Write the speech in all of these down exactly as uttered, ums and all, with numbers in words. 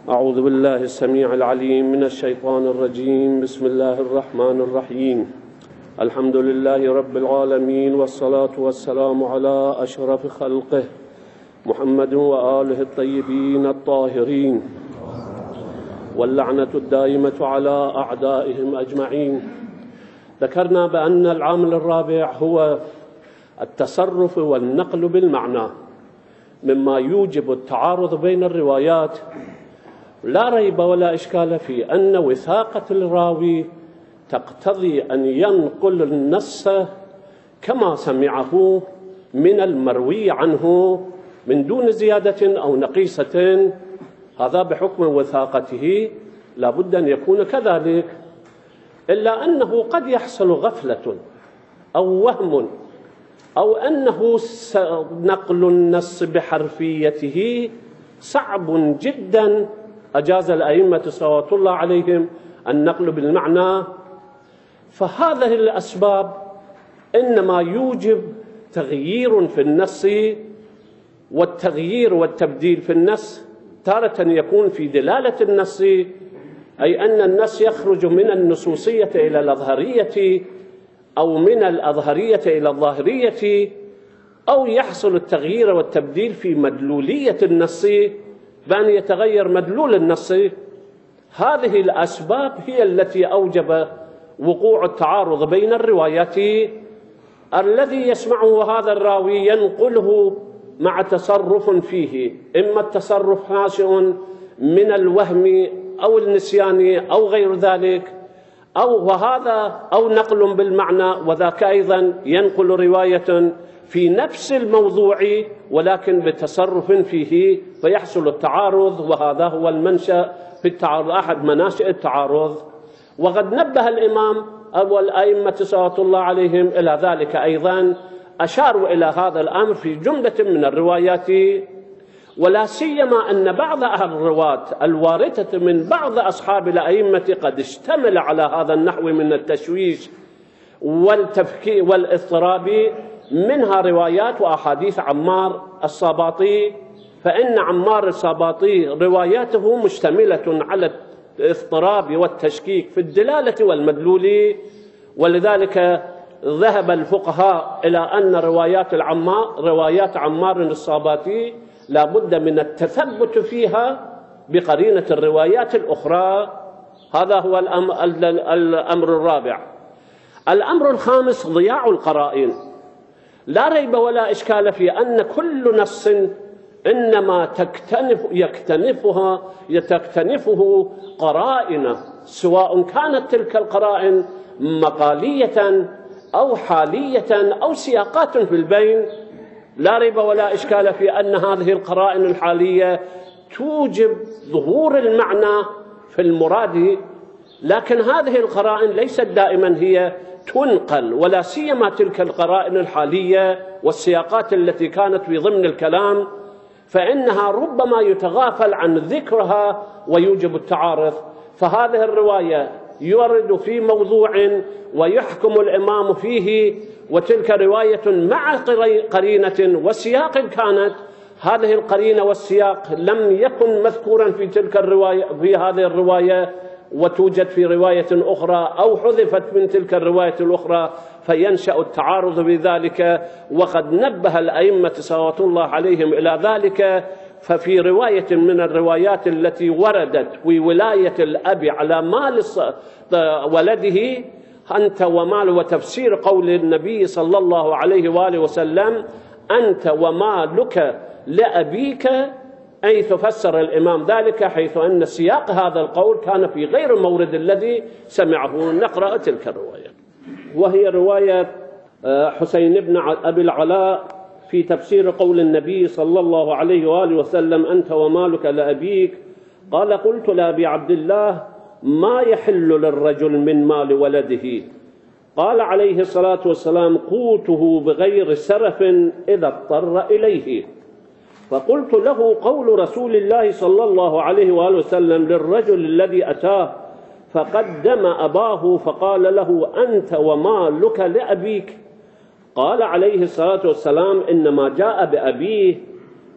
أعوذ بالله السميع العليم من الشيطان الرجيم. بسم الله الرحمن الرحيم. الحمد لله رب العالمين، والصلاة والسلام على أشرف خلقه محمد وآله الطيبين الطاهرين، واللعنة الدائمة على أعدائهم أجمعين. ذكرنا بأن العامل الرابع هو التصرف والنقل بالمعنى، مما يوجب التعارض بين الروايات. لا ريب ولا إشكال في أن وثاقة الراوي تقتضي أن ينقل النص كما سمعه من المروي عنه من دون زيادة أو نقيصة. هذا بحكم وثاقته لا بد أن يكون كذلك، إلا أنه قد يحصل غفلة أو وهم، أو أنه نقل النص بحرفيته صعب جدا. أجاز الأئمة صلوات الله عليهم النقل بالمعنى، فهذه الأسباب إنما يوجب تغيير في النص، والتغيير والتبديل في النص تارة يكون في دلالة النص، أي أن النص يخرج من النصوصية إلى الأظهرية، أو من الأظهرية إلى الظاهرية، أو يحصل التغيير والتبديل في مدلولية النص بأن يتغير مدلول النص. هذه الأسباب هي التي أوجب وقوع التعارض بين الروايات. الذي يسمعه هذا الراوي ينقله مع تصرف فيه، إما التصرف ناشئ من الوهم أو النسيان أو غير ذلك، أو وهذا أو نقل بالمعنى، وذاك أيضا ينقل رواية في نفس الموضوع ولكن بتصرف فيه، فيحصل التعارض. وهذا هو المنشأ في التعارض، أحد مناشئ التعارض. وقد نبه الإمام أو الأئمة صلوات الله عليهم إلى ذلك أيضا، أشاروا إلى هذا الأمر في جملة من الروايات، ولا سيما أن بعض الرواة الواردة من بعض أصحاب الأئمة قد اشتمل على هذا النحو من التشويش والتفكير والاضطراب، منها روايات وأحاديث عمار الصاباطي. فإن عمار الصاباطي رواياته مشتملة على الاضطراب والتشكيك في الدلالة والمدلول، ولذلك ذهب الفقهاء إلى أن روايات العمار روايات عمار الصاباطي لا بد من التثبت فيها بقرينة الروايات الأخرى. هذا هو الأمر الرابع. الأمر الخامس ضياع القرائن. لا ريب ولا إشكال في أن كل نص إنما تكتنف يكتنفها يتكتنفه قرائن، سواء كانت تلك القرائن مقالية أو حالية أو سياقات في البين. لا ريب ولا إشكال في أن هذه القرائن الحالية توجب ظهور المعنى في المراد، لكن هذه القرائن ليست دائما هي تنقل، ولا سيما تلك القرائن الحالية والسياقات التي كانت في ضمن الكلام، فإنها ربما يتغافل عن ذكرها ويوجب التعارض. فهذه الرواية يورد في موضوع ويحكم الإمام فيه، وتلك رواية مع قرينة وسياق كانت، هذه القرينة والسياق لم يكن مذكورا في تلك الرواية في هذه الرواية، وتوجد في رواية أخرى أو حذفت من تلك الرواية الأخرى، فينشأ التعارض بذلك. وقد نبه الأئمة صلوات الله عليهم إلى ذلك. ففي رواية من الروايات التي وردت في ولاية الأب على مال ولده أنت ومال، وتفسير قول النبي صلى الله عليه وآله وسلم أنت ومالك لأبيك، أي تفسر الإمام ذلك حيث أن سياق هذا القول كان في غير المورد الذي سمعه. نقرأ تلك الرواية، وهي رواية حسين بن أبي العلاء في تفسير قول النبي صلى الله عليه وآله وسلم أنت ومالك لأبيك. قال قلت لأبي عبد الله ما يحل للرجل من مال ولده؟ قال عليه الصلاة والسلام قوته بغير سرف إذا اضطر إليه. فقلت له قول رسول الله صلى الله عليه وآله وسلم للرجل الذي أتاه فقدم أباه فقال له أنت ومالك لأبيك. قال عليه الصلاة والسلام إنما جاء بأبيه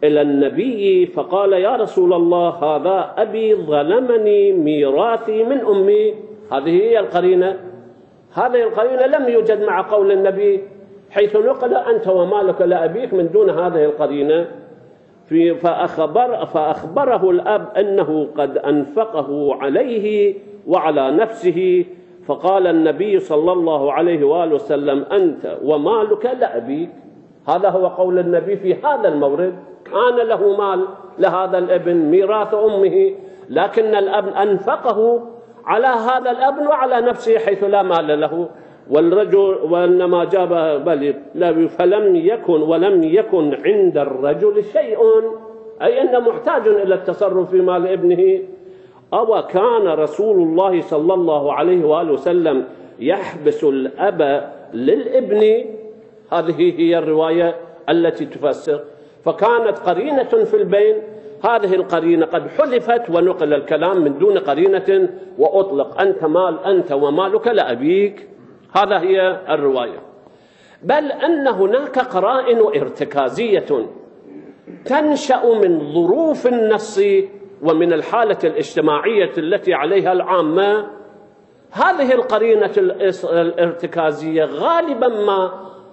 إلى النبي فقال: يا رسول الله، هذا أبي ظلمني ميراثي من أمي. هذه هي القرينة، هذه القرينة لم يوجد مع قول النبي حيث نقل: أنت ومالك لأبيك، من دون هذه القرينة. في فأخبر فأخبره الأب أنه قد أنفقه عليه وعلى نفسه، فقال النبي صلى الله عليه وآله وسلم: أنت ومالك لأبيك. هذا هو قول النبي في هذا المورد. كان له مال لهذا الابن ميراث أمه، لكن الأب أنفقه على هذا الابن وعلى نفسه حيث لا مال له. والرجل وإنما جاب بل فلم يكن ولم يكن عند الرجل شيء، أي أنه محتاج إلى التصرف في مال ابنه. أو كان رسول الله صلى الله عليه وآله وسلم يحبس الأب للابن. هذه هي الرواية التي تفسر. فكانت قرينة في البين، هذه القرينة قد حذفت ونقل الكلام من دون قرينة وأطلق: أنت مال أنت ومالك لأبيك. هذا هي الرواية. بل أن هناك قرائن ارتكازية تنشأ من ظروف النص ومن الحالة الاجتماعية التي عليها العامة. هذه القرينة الارتكازية غالبا ما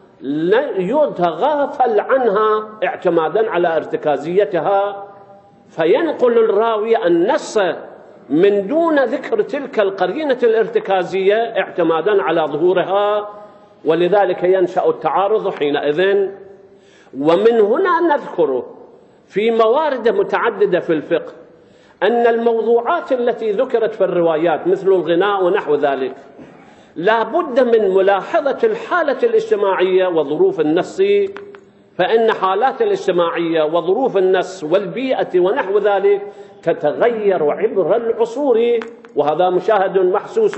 يتغافل عنها اعتمادا على ارتكازيتها، فينقل الراوي النص من دون ذكر تلك القرينة الارتكازية اعتمادا على ظهورها، ولذلك ينشأ التعارض حينئذ. ومن هنا نذكر في موارد متعددة في الفقه أن الموضوعات التي ذكرت في الروايات مثل الغناء ونحو ذلك لا بد من ملاحظة الحالة الاجتماعية وظروف النص، فإن حالات الاجتماعية وظروف النص والبيئة ونحو ذلك تتغير عبر العصور، وهذا مشاهد محسوس،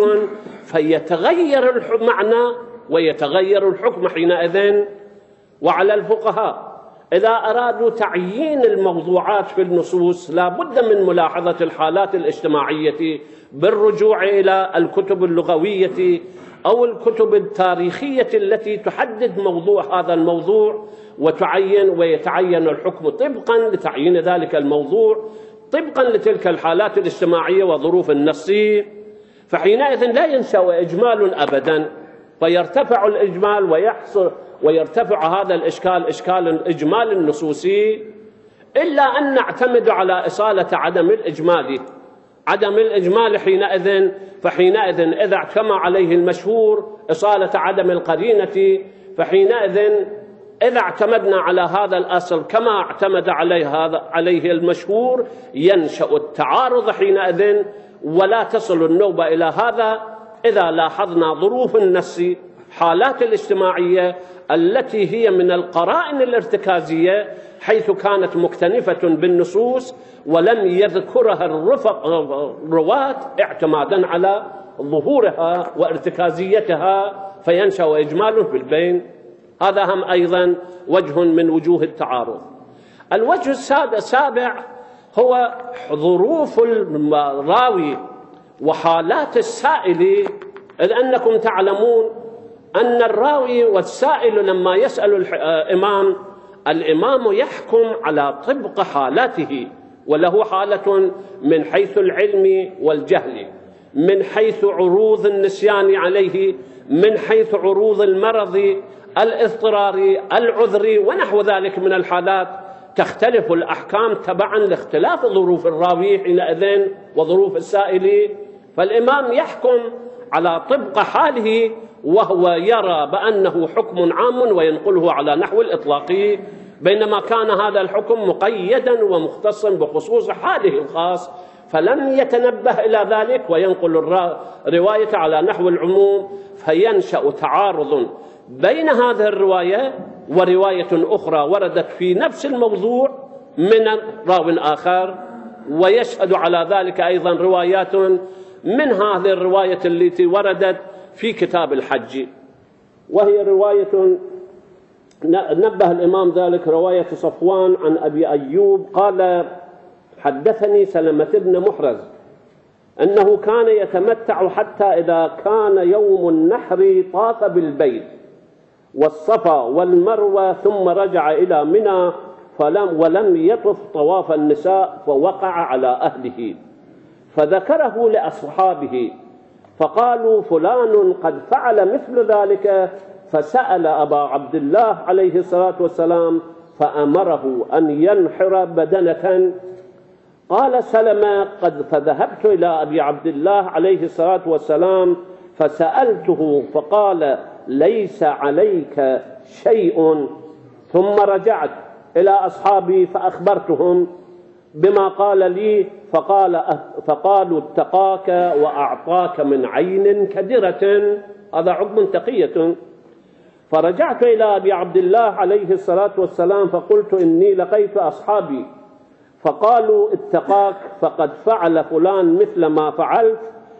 فيتغير المعنى ويتغير الحكم حينئذ. وعلى الفقهاء إذا أرادوا تعيين الموضوعات في النصوص لا بد من ملاحظة الحالات الاجتماعية بالرجوع إلى الكتب اللغوية أو الكتب التاريخية التي تحدد موضوع هذا الموضوع وتعين ويتعين الحكم طبقا لتعيين ذلك الموضوع طبقا لتلك الحالات الاجتماعية وظروف النص. فحينئذ لا ينشأ إجمال أبدا، فيرتفع الإجمال ويحصل ويرتفع هذا الإشكال إشكال الإجمال النصوصي، إلا أن نعتمد على إصالة عدم الإجمال. عدم الإجمال حينئذ فحينئذ إذا اجتمع عليه المشهور إصالة عدم القرينة، فحينئذ إذا اعتمدنا على هذا الأصل كما اعتمد عليه هذا عليه المشهور ينشأ التعارض حينئذ، ولا تصل النوبة إلى هذا إذا لاحظنا ظروف النص، حالات الاجتماعية التي هي من القرائن الارتكازية حيث كانت مكتنفة بالنصوص ولم يذكرها الرفق الرواة اعتمادا على ظهورها وارتكازيتها، فينشأ إجمال في البين. هذا هم أيضا وجه من وجوه التعارض. الوجه السابع هو ظروف الراوي وحالات السائل، إذ أنكم تعلمون أن الراوي والسائل لما يسأل الإمام الإمام يحكم على طبق حالاته، وله حالة من حيث العلم والجهل، من حيث عروض النسيان عليه، من حيث عروض المرض، الاضطرار، العذر ونحو ذلك من الحالات. تختلف الأحكام تبعا لاختلاف ظروف الراوي حينئذ وظروف السائل، فالإمام يحكم على طبق حاله وهو يرى بأنه حكم عام وينقله على نحو الإطلاق، بينما كان هذا الحكم مقيدا ومختصا بخصوص حاله الخاص، فلم يتنبه إلى ذلك وينقل الرواية على نحو العموم، فينشأ تعارض بين هذه الرواية ورواية أخرى وردت في نفس الموضوع من راو آخر، ويشهد على ذلك أيضا روايات من هذه الرواية التي وردت في كتاب الحج، وهي رواية نبه الإمام ذلك رواية صفوان عن أبي أيوب قال: حدثني سلمة بن محرز أنه كان يتمتع حتى إذا كان يوم النحر طاف بالبيت والصفا والمروة ثم رجع إلى منى فلم ولم يطف طواف النساء فوقع على أهله، فذكره لأصحابه فقالوا فلان قد فعل مثل ذلك، فسأل أبا عبد الله عليه الصلاة والسلام فأمره أن ينحر بدنة. قال سلمة قد فذهبت إلى أبي عبد الله عليه الصلاة والسلام فسألته فقال ليس عليك شيء، ثم رجعت إلى أصحابي فأخبرتهم بما قال لي فقال فقالوا اتقاك وأعطاك من عين كدرة، هذا عقب تقية. فرجعت إلى أبي عبد الله عليه الصلاة والسلام فقلت إني لقيت أصحابي فقالوا اتقاك فقد فعل فلان مثل ما فعلت،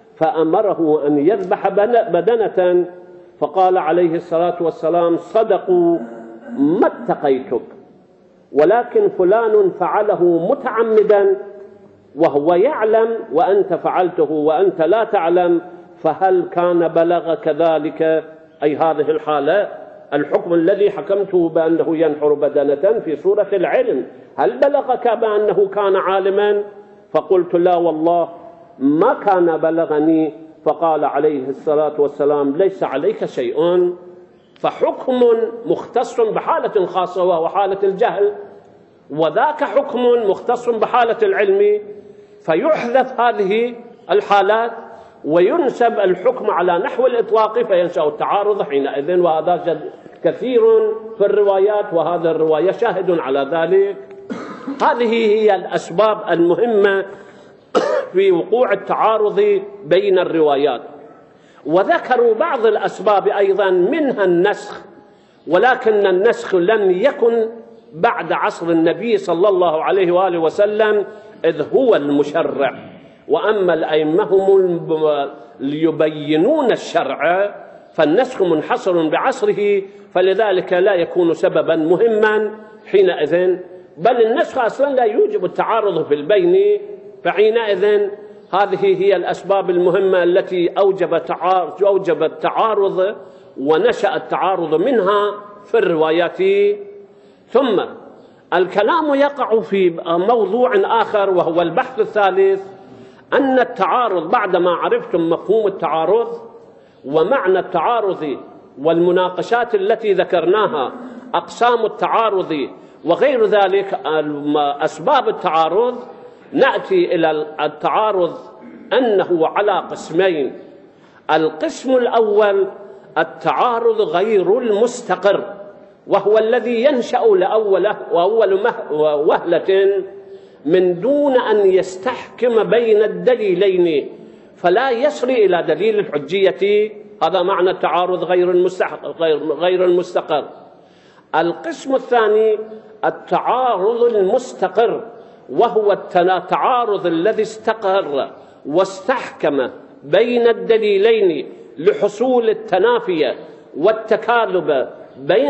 فأمره أن يذبح بدنة. فقال عليه الصلاة والسلام صدقوا ما اتقيتك، ولكن فلان فعله متعمدا وهو يعلم وأنت فعلته وأنت لا تعلم، فهل كان بلغك ذلك؟ أي هذه الحالة الحكم الذي حكمته بأنه ينحر بدنة في سورة العلم، هل بلغك بأنه كان عالما؟ فقلت لا والله ما كان بلغني. فقال عليه الصلاة والسلام ليس عليك شيء، فحكم مختص بحالة خاصة وهو حالة الجهل، وذاك حكم مختص بحالة العلم، فيحذف هذه الحالات وينسب الحكم على نحو الإطلاق فينشأ التعارض حينئذ، وهذا كثير في الروايات وهذا الرواية شاهد على ذلك. هذه هي الأسباب المهمة في وقوع التعارض بين الروايات. وذكروا بعض الأسباب أيضا منها النسخ، ولكن النسخ لم يكن بعد عصر النبي صلى الله عليه وآله وسلم إذ هو المشرع، وأما الأئمة هم ليبينون الشرع، فالنسخ منحصر بعصره، فلذلك لا يكون سببا مهما حينئذ، بل النسخ أصلا لا يوجب التعارض في البين، فحينئذ هذه هي الأسباب المهمة التي أوجب التعارض ونشأ التعارض منها في الروايات. ثم الكلام يقع في موضوع آخر وهو البحث الثالث، أن التعارض بعدما عرفتم مفهوم التعارض ومعنى التعارض والمناقشات التي ذكرناها، أقسام التعارض وغير ذلك أسباب التعارض، نأتي إلى التعارض أنه على قسمين. القسم الأول التعارض غير المستقر، وهو الذي ينشأ لأوله وأول وهلة من دون أن يستحكم بين الدليلين فلا يصل إلى دليل الحجية، هذا معنى التعارض غير غير المستقر. القسم الثاني التعارض المستقر، وهو التعارض الذي استقر واستحكم بين الدليلين لحصول التنافي والتكاذب بين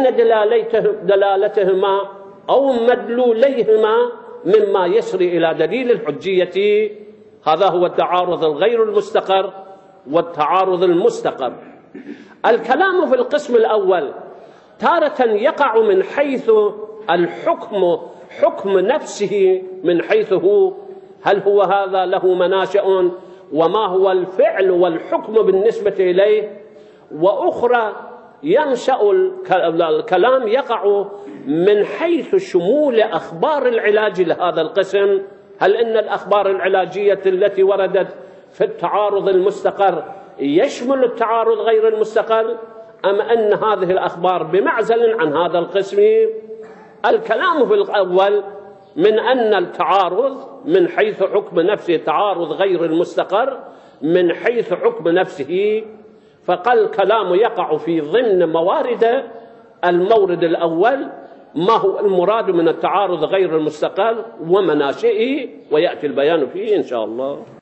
دلالتهما أو مدلوليهما مما يسري إلى دليل الحجية، هذا هو التعارض الغير المستقر والتعارض المستقر. الكلام في القسم الأول تارة يقع من حيث الحكم حكم نفسه، من حيث هو هل هو هذا له مناشأ وما هو الفعل والحكم بالنسبة إليه، وأخرى ينشأ الكلام يقع من حيث شمول أخبار العلاج لهذا القسم، هل إن الأخبار العلاجية التي وردت في التعارض المستقر يشمل التعارض غير المستقر، أم أن هذه الأخبار بمعزل عن هذا القسم؟ الكلام في الأول من أن التعارض من حيث حكم نفسه تعارض غير المستقر من حيث حكم نفسه، فقال الكلام يقع في ضمن موارد المورد الأول ما هو المراد من التعارض غير المستقر ومناشئه، ويأتي البيان فيه إن شاء الله.